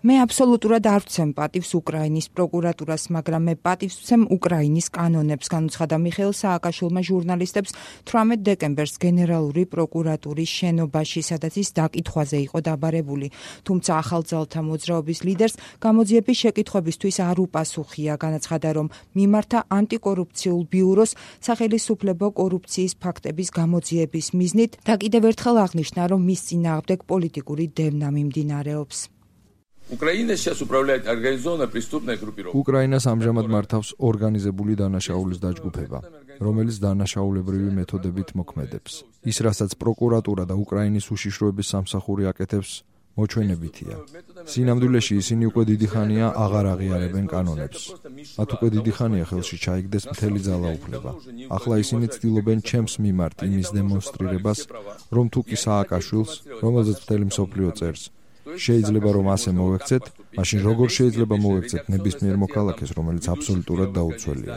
მე აბსოლუტურად არ ვცემ პატივს უკრაინის პროკურატურას, მაგრამ მე პატივს ვცემ უკრაინის კანონებს, განუცხადა მიხეილ სააკაშვილმა ჟურნალისტებს 18 დეკემბერს გენერალური პროკურატურის შენობაში, სადაც ის დაკითხვაზე იყო დაბარებული. თუმცა ახალ ძალთა მოძრაობის ლიდერს გამოძიების შეკითხვებისთვის არ უპასუხია, განაცხადა, რომ მიმართა ანტიკორუფციულ ბიუროს სახელისუფლებო კორუფციის ფაქტების გამოძიების მიზნით და კიდევ ერთხელ აღნიშნა, რომ მის წინააღმდეგ პოლიტიკური დევნა მიმდინარეობს. უკრაინას ამჟამად მართავს ორგანიზებული დანაშაულის დაჯგუფება, რომელიც დანაშაულებრივი მეთოდებით მოქმედებს. ის, რასაც პროკურატურა და უკრაინის უშიშროების სამსახური აკეთებს, მოჩვენებითია. სინამდვილეში ისინი უკვე დიდი ხანია აღარ აღიარებენ კანონებს. მათ უკვე დიდი ხანია ხელში ჩაიგდეს მთელი ძალაუფლება. ახლა ისინი ცდილობენ ჩემს მიმართ იმის დემონსტრირებას, რომ თუ კი სააკაშვილს, რომელზეც მთელი მსოფლიო წერს, შეიძლება რომ ასე მოვექცეთ, მაშინ როგორ შეიძლება მოვექცეთ ნებისმიერ მოქალაქეს, რომელიც აბსოლუტურად დაუცველია.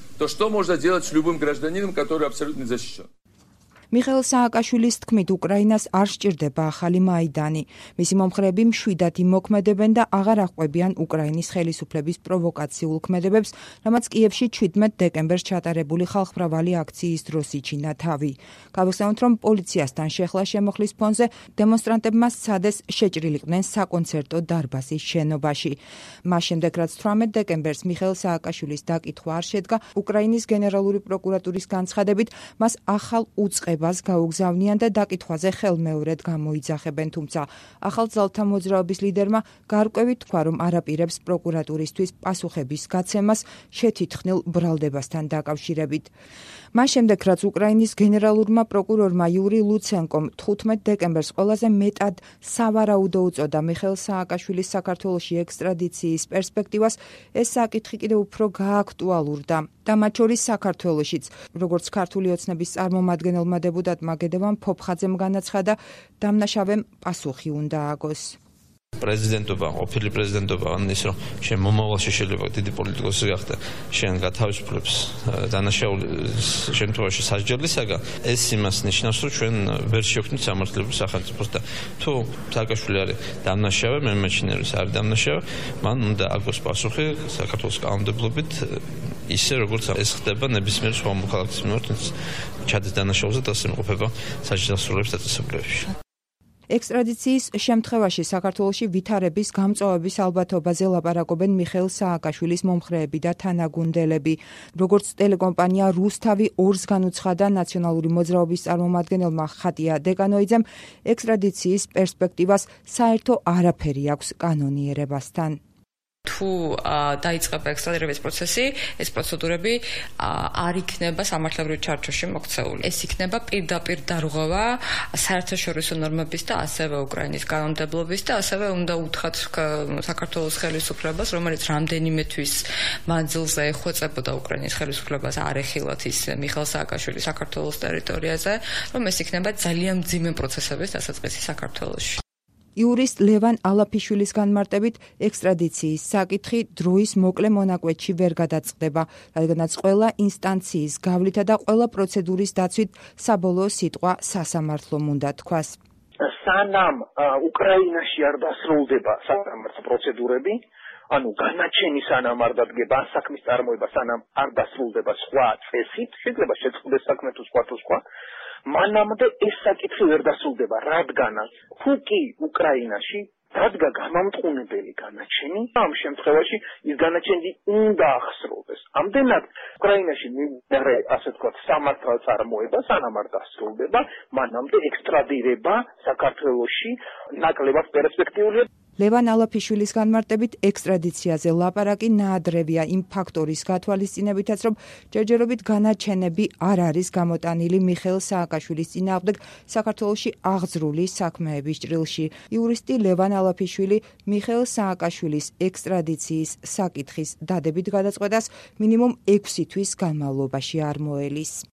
მიხეილ სააკაშვილის თქმით, უკრაინას არ სჭირდება ახალი მაიდანი. მისი მომხრეები მშვიდად იმოქმედებენ და აღარ აღყვებიან უკრაინის ხელისუფლების პროვოკაციულ ქმედებებს, რამაც კიევში 17 დეკემბერს ჩატარებული ხალხმრავალი აქციის დროს იჩინა თავი. გავიხსენოთ, რომ პოლიციასთან შეხლა შემოხლის ფონზე დემონსტრანტებმა სცადეს შეჭრილიყვნენ საკონცერტო დარბაზის შენობაში. მას შემდეგ, რაც 18 დეკემბერს მიხეილ სააკაშვილის დაკითხვა არ შედგა, უკრაინის გენერალური პროკურატურის განცხადებით, მას ახალ უწყებას გაუგზავნიან და დაკითხვაზე ხელმეორედ გამოიძახებენ, თუმცა ახალ ძალთა მოძრაობის ლიდერმა გარკვევით თქვა, რომ არაპირებს პროკურატურისთვის პასუხების გაცემას შეთითხნილ ბრალდებასთან დაკავშირებით. მას შემდეგ, რაც უკრაინის გენერალურმა პროკურორმა იური ლუცენკომ 15 დეკემბერს ყველაზე მეტად სავარაუდო უწოდა მიხეილ სააკაშვილის საქართველოში ექსტრადიციის პერსპექტივას, ეს საკითხი კიდევ უფრო გააქტუალურდა და მათ შორის საქართველოშიც, როგორც ქართული ოცნების წარმომადგენელმა დეპუტატმა გედევან ფოფხაძემ განაცხადა, დამნაშავემ პასუხი უნდა აგოს. პრეზიდენტობა, ყოფილი პრეზიდენტობა, ის რომ შენ მომავალში შეიძლება დიდი პოლიტიკოსი გახდე, შენ გათავისუფლებს დანაშაულის შემთხვევაში სასჯელისაგან, ეს იმას ნიშნავს, რომ ჩვენ ვერ შევქმნით სამართლებრივ სახელმწიფოს და თუ სააკაშვილი არის დამნაშავე, მე მეჩნია, რომ არის დამნაშავე, მან უნდა აგოს პასუხი საქართველოს კანონმდებლობით, ისე როგორც ეს ხდება ნებისმიერ სხვა მოქალაქის მიმართ, ჩადის დანაშაულზე და ასე იმყოფება საჯელსრულების დაწესებულებებში. ექსტრადიციის შემთხვევაში საქართველოში ვითარების გამწვავების ალბათობაზე ლაპარაკობენ მიხეილ სააკაშვილის მომხრეები და თანაგუნდელები. როგორც ტელეკომპანია რუსთავი 2-ს განუცხადა ნაციონალური მოძრაობის წარმომადგენელმა ხატია დეკანოიძემ, ექსტრადიციის პერსპექტივას საერთო არაფერი აქვს კანონიერებასთან. თუ დაიწყება ექსტრადირების პროცესი, ეს პროცედურები არ იქნება სამართლებრივ ჩარჩოში მოქცეული. ეს იქნება პირდაპირ დარღვევა საერთაშორისო ნორმების და ასევე უკრაინის კანონმდებლობის და ასევე უნდა უთხრათ საქართველოს ხელისუფლებას, რომელიც რამდენიმე თვის მანძილზე ეხვეწებოდა უკრაინის ხელისუფლებას არ ეხილათ ის მიხეილ სააკაშვილი საქართველოს ტერიტორიაზე, რომ ეს იქნება ძალიან მძიმე პროცესების დასაწყისი საქართველოში. იურისტ ლევან ალაფიშვილის განმარტებით, ექსტრადიციის საკითხი დროის მოკლე მონაკვეთში ვერ გადაწყდება, რადგანაც ყველა ინსტანციის გავლითა და ყველა პროცედურის დაცვით საბოლოო სიტყვა სასამართლომ უნდა თქვას. სანამ უკრაინაში არ დასრულდება სასამართლო პროცედურები, ანუ განაჩენი სანამ არ დადგება საქმის წარმოება, სანამ არ დასრულდება სხვა წესით, შეიძლება შეწყდეს საქმე თუ სხვა, მანამდე ეს საკითხი ვერ დასრულდება, რადგანაც თუ კი უკრაინაში დადგა გამამტყუნებელი განაჩენი, ამ შემთხვევაში ის განაჩენი უნდა ახსრულდეს. ამდენად უკრაინაში მიმდინარე, ასე ვთქვათ, სამართალ წარმოება, სანამ არ დასრულდება, მანამდე ექსტრადირება საქართველოში ნაკლებად პერსპექტიულია. ლევან ალაფიშვილის განმარტებით, ექსტრადიციაზე ლაპარაკი ნაადრევია იმ ფაქტორის გათვალისწინებითაც, რომ ჯერჯერობით განაჩენები არ არის გამოტანილი მიხეილ სააკაშვილის წინააღმდეგ საქართველოში აღძრული საქმეების ჭრილში. იურისტი ლევან ალაფიშვილი მიხეილ სააკაშვილის ექსტრადიციის საკითხის დადებით გადაწყვეტას მინიმუმ 6 თვის განმავლობაში არ მოელის.